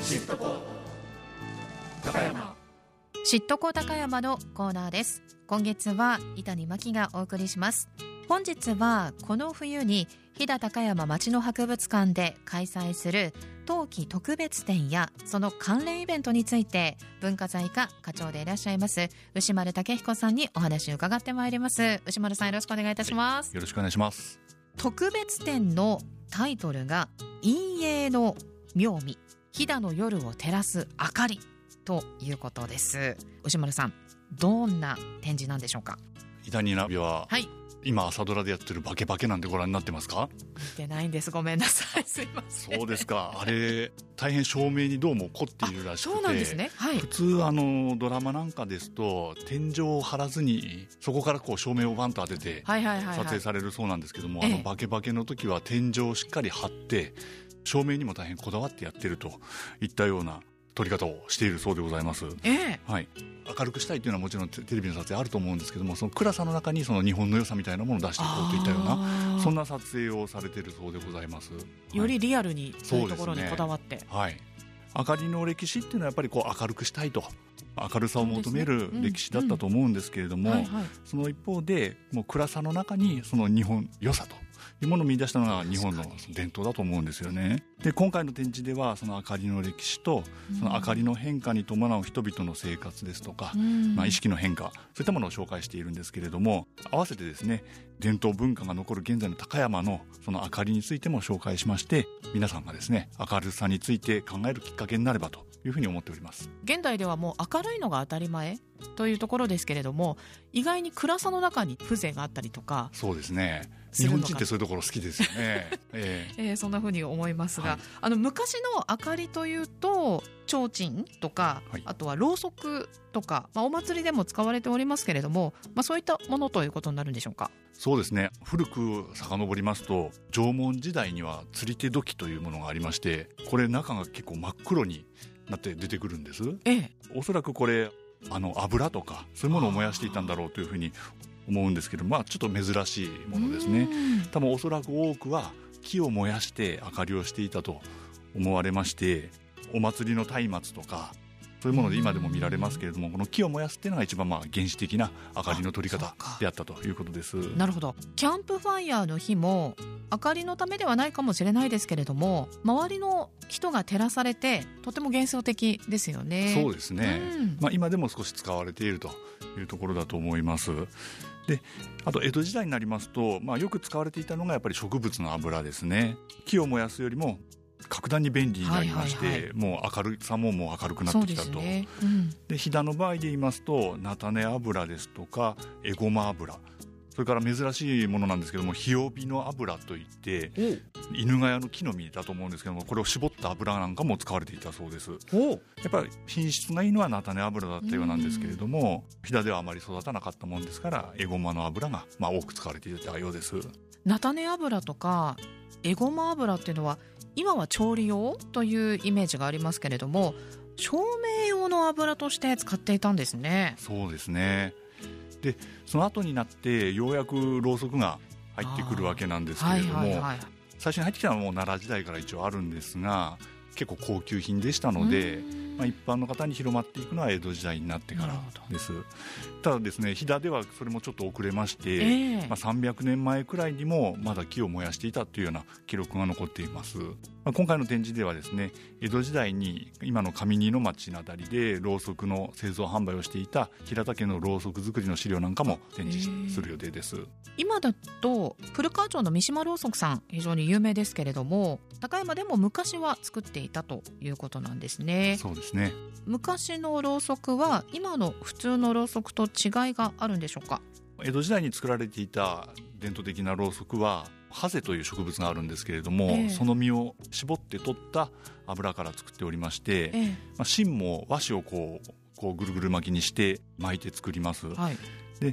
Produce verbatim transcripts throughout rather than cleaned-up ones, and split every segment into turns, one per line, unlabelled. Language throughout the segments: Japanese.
シットコ高山
シットコ高山のコーナーです。今月は伊谷真希がお送りします。本日はこの冬に飛騨高山町の博物館で開催する冬季特別展やその関連イベントについて文化財課課長でいらっしゃいます牛丸武彦さんにお話を伺ってまいります。牛丸さん、よろしくお願いいたします。
よろしくお願いします。
特別展のタイトルが陰影の妙味、飛騨の夜を照らす明かりということです。牛丸さん、どんな展示なんでしょうか？
伊谷ナビは、
はい、
今朝ドラでやってるバケバケなんてご覧になってますか？
見てないんです。ごめんなさい。すいません。
そうですか。あれ大変照明にどうも凝っているらしくて、
そうなんですね。はい、
普通あのドラマなんかですと天井を張らずにそこからこう照明をバンと当てて撮影されるそうなんですけども、あのバケバケの時は天井をしっかり張って照明にも大変こだわってやってるといったような撮り方をしているそうでございます。
えー
はい、明るくしたいというのはもちろんテレビの撮影あると思うんですけども、その暗さの中にその日本の良さみたいなものを出していこうといったようなそんな撮影をされているそうでございます。
よりリアルにそういうところにこだわって、
はい、明かりの歴史っていうのはやっぱりこう明るくしたいと明るさを求める歴史だったと思うんですけれども、その一方でもう暗さの中にその日本良さというものを見出したのが日本の伝統だと思うんですよね。で今回の展示ではその明かりの歴史とその明かりの変化に伴う人々の生活ですとか、まあ、意識の変化、そういったものを紹介しているんですけれども、合わせてですね伝統文化が残る現在の高山のその明かりについても紹介しまして、皆さんがですね明るさについて考えるきっかけになればというふうに思っております。
現代ではもう明るいのが当たり前というところですけれども、意外に暗さの中に風情があったりとか。
そうですね、日本人ってそういうところ好きですよね。えー
えー、そんな風に思いますが、
はい、
あの昔の明かりというと提灯とか、はい、あとはろうそくとか、まあ、お祭りでも使われておりますけれども、まあ、そういったものということになるんでしょうか？
そうですね、古く遡りますと縄文時代には釣り手土器というものがありまして、これ中が結構真っ黒になって出てくるんです。
ええ、
おそらくこれあの油とかそういうものを燃やしていたんだろうというふうに思うんですけど、まあちょっと珍しいものですね。多分おそらく多くは木を燃やして明かりをしていたと思われまして、お祭りの松明とかそういうもので今でも見られますけれども、この木を燃やすっていうのが一番まあ原始的な明かりの取り方であったということです。
なるほど。キャンプファイヤーの日も明かりのためではないかもしれないですけれども、周りの人が照らされてとても幻想的ですよね。
そうですね、うんまあ、今でも少し使われているというところだと思います。であと江戸時代になりますと、まあ、よく使われていたのがやっぱり植物の油ですね。木を燃やすよりも格段に便利になりまして、はいはいはい、もう明るさももう明るくなってきたと。そうですね、うん、で飛騨の場合で言いますと菜種油ですとかエゴマ油、それから珍しいものなんですけどもヒヨビの油といって犬ヶ谷の木の実だと思うんですけども、これを絞った油なんかも使われていたそうです。やっぱり品質がいいのは菜種油だったようなんですけれども、飛騨ではあまり育たなかったもんですからエゴマの油がまあ多く使われていたようです。
菜種油とかエゴマ油っていうのは今は調理用というイメージがありますけれども、照明用の油として使っていたんですね。
そうですね。でその後になってようやくろうそくが入ってくるわけなんですけれども、はいはいはい、最初に入ってきたのはもう奈良時代から一応あるんですが、結構高級品でしたので、まあ、一般の方に広まっていくのは江戸時代になってからです。ただですね、飛騨ではそれもちょっと遅れまして、えーまあ、さんびゃくねんまえくらいにもまだ木を燃やしていたというような記録が残っています。まあ、今回の展示ではですね、江戸時代に今の上二の町のあたりでろうそくの製造販売をしていた平田家のろうそく作りの資料なんかも展示する予定です。
今だと古川町の三島ろうそくさん非常に有名ですけれども、高山でも昔は作っていたということなんですね。
そうですね。
昔のろうそくは今の普通のろうそくと違いがあるんでしょうか？
江戸時代に作られていた伝統的なろうそくはハゼという植物があるんですけれども、えー、その実を絞って取った油から作っておりまして、えーまあ、芯も和紙をこう、こうぐるぐる巻きにして巻いて作ります、はい、で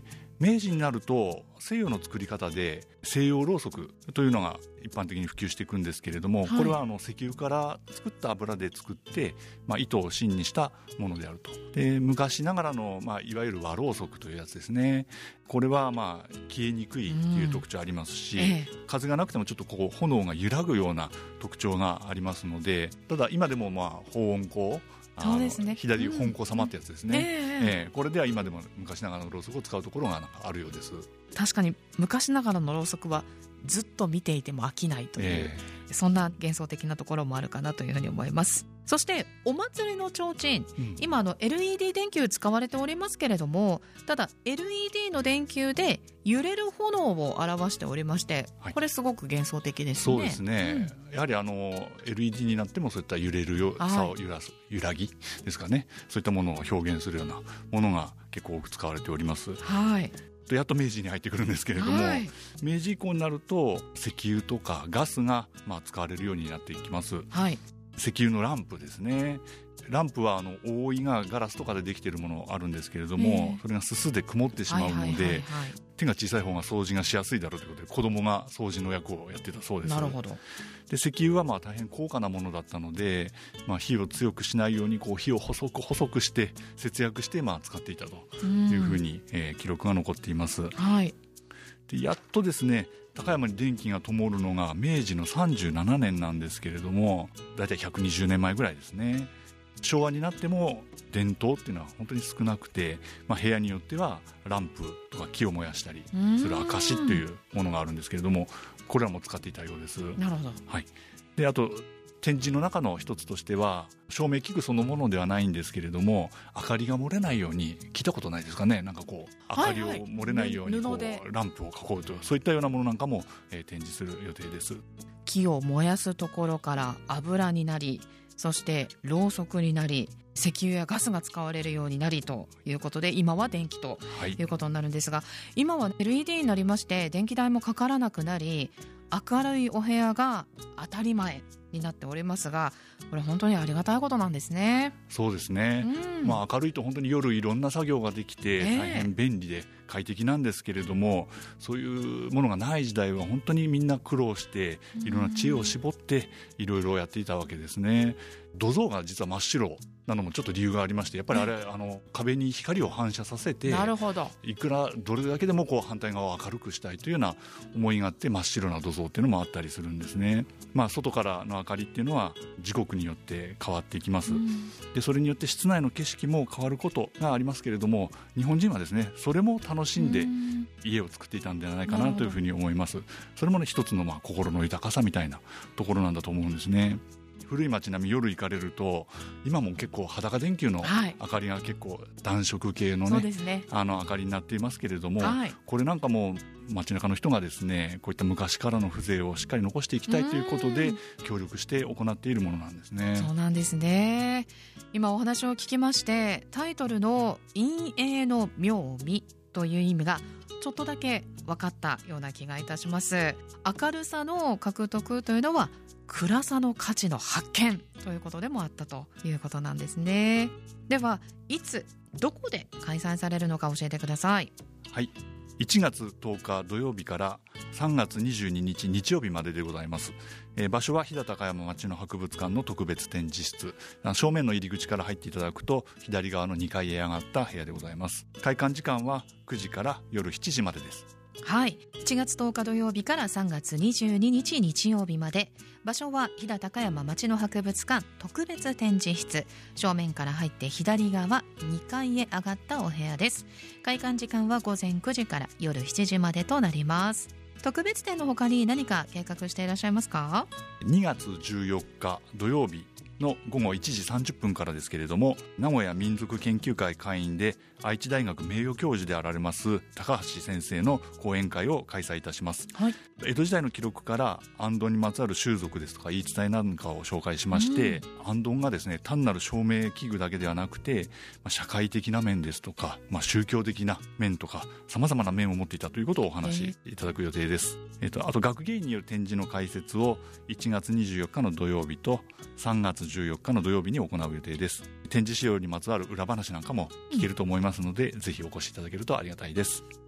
明治になると西洋の作り方で西洋ろうそくというのが一般的に普及していくんですけれども、はい、これはあの石油から作った油で作って、まあ、糸を芯にしたものであると。で昔ながらの、まあ、いわゆる和ろうそくというやつですね。これはまあ消えにくいという特徴ありますし、うんええ、風がなくてもちょっとこう炎が揺らぐような特徴がありますので、ただ今でもまあ保温香、
そうですね、
左本香様ってやつですね、うんえー
え
ー、これでは今でも昔ながらのろうそくを使うところがなんかあるようです。
確かに昔ながらのろうそくはずっと見ていても飽きないという、えー、そんな幻想的なところもあるかなというふうに思います。そしてお祭りの提灯、うん、今あの エルイーディー 電球使われておりますけれども、ただ エルイーディー の電球で揺れる炎を表しておりまして、はい、これすごく幻想的ですね。
そうですね、うん、やはりあの エルイーディー になってもそういった揺れるよさを揺らす、はい、揺らぎですかね、そういったものを表現するようなものが結構多く使われております。
はい、
やっと明治に入ってくるんですけれども、はい、明治以降になると石油とかガスがまあ使われるようになっていきます。
はい、
石油のランプですね。ランプはあの覆いがガラスとかでできているものあるんですけれども、それがすすで曇ってしまうので、手が小さい方が掃除がしやすいだろうということで子供が掃除の役をやってたそうです。
なるほど。
で石油はまあ大変高価なものだったので、まあ、火を強くしないようにこう火を細く細くして節約してまあ使っていたというふうに、えー、記録が残っています。
はい、
でやっとですね高山に電気が灯るのが明治のさんじゅうななねんなんですけれども、だいたいひゃくにじゅうねんまえぐらいですね。昭和になっても電灯っていうのは本当に少なくて、まあ、部屋によってはランプとか木を燃やしたりする証というものがあるんですけれども、これらも使っていたようです。
なるほど。
はい、であと展示の中の一つとしては照明器具そのものではないんですけれども、明かりが漏れないように、聞いたことないですかね、なんかこう明かりを漏れないようにこう、はいはい、ランプを囲うと、そういったようなものなんかも、えー、展示する予定です。
木を燃やすところから油になり、そしてろうそくになり、石油やガスが使われるようになりということで、今は電気ということになるんですが、はい、今は エルイーディー になりまして電気代もかからなくなり、明るいお部屋が当たり前になっておりますが、これ本当にありがたいことなんですね。
そうですね、うんまあ、明るいと本当に夜いろんな作業ができて大変便利で快適なんですけれども、えー、そういうものがない時代は本当にみんな苦労していろんな知恵を絞っていろいろやっていたわけですね。土蔵が実は真っ白なのもちょっと理由がありまして、やっぱりあれ、あの壁に光を反射させて、
なるほど、
いくらどれだけでもこう反対側を明るくしたいというような思いがあって真っ白な土蔵っていうのもあったりするんですね。まあ、外からの明かりっていうのは時刻によって変わっていきます、うん、でそれによって室内の景色も変わることがありますけれども、日本人はですねそれも楽しんで家を作っていたんではないかなというふうに思います。それもね一つのまあ心の豊かさみたいなところなんだと思うんですね。古い街並み夜行かれると今も結構裸電球の明かりが結構暖色系の ね,、はい、そうですね、あの明かりになっていますけれども、はい、これなんかも街中の人がですねこういった昔からの風情をしっかり残していきたいということで協力して行っているものなんですね。
そうなんですね。今お話を聞きまして、タイトルの陰影の妙味という意味がちょっとだけ分かったような気がいたします。明るさの獲得というのは暗さの価値の発見ということでもあったということなんですね。ではいつどこで開催されるのか教えてください。
はい、いちがつとおか土曜日からさんがつにじゅうににち日曜日まででございます。えー、場所は飛騨高山町の博物館の特別展示室、正面の入り口から入っていただくと左側のにかいへ上がった部屋でございます。開館時間はくじから夜しちじまでです。
はい、いちがつとおか土曜日からさんがつにじゅうににち日曜日まで、場所は飛騨高山町の博物館特別展示室、正面から入って左側にかいへ上がったお部屋です。開館時間はごぜんくじから夜しちじまでとなります。特別展の他に何か計画していらっしゃいますか？
にがつじゅうよっか土曜日のごごいちじさんじゅっぷんからですけれども、名古屋民族研究会会員で愛知大学名誉教授であられます高橋先生の講演会を開催いたします、はい、江戸時代の記録から行燈にまつわる習俗ですとか言い伝えなんかを紹介しまして、うん、行燈がですね単なる照明器具だけではなくて、まあ、社会的な面ですとか、まあ、宗教的な面とかさまざまな面を持っていたということをお話しいただく予定です、えー、とあと学芸員による展示の開設をいちがつにじゅうよっかの土曜日とさんがつじゅうよっかの土曜日に行う予定です。展示資料にまつわる裏話なんかも聞けると思いますので、うん、ぜひお越しいただけるとありがたいです。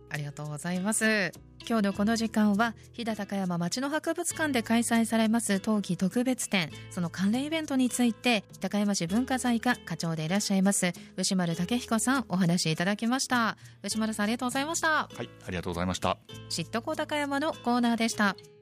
ありがとうございます。今日のこの時間は飛騨高山町の博物館で開催されます冬季特別展、その関連イベントについて高山市文化財課課長でいらっしゃいます牛丸武彦さんお話しいただきました。牛丸さんありがとうございました。
はい、ありがとうございました。
知っとこう高山のコーナーでした。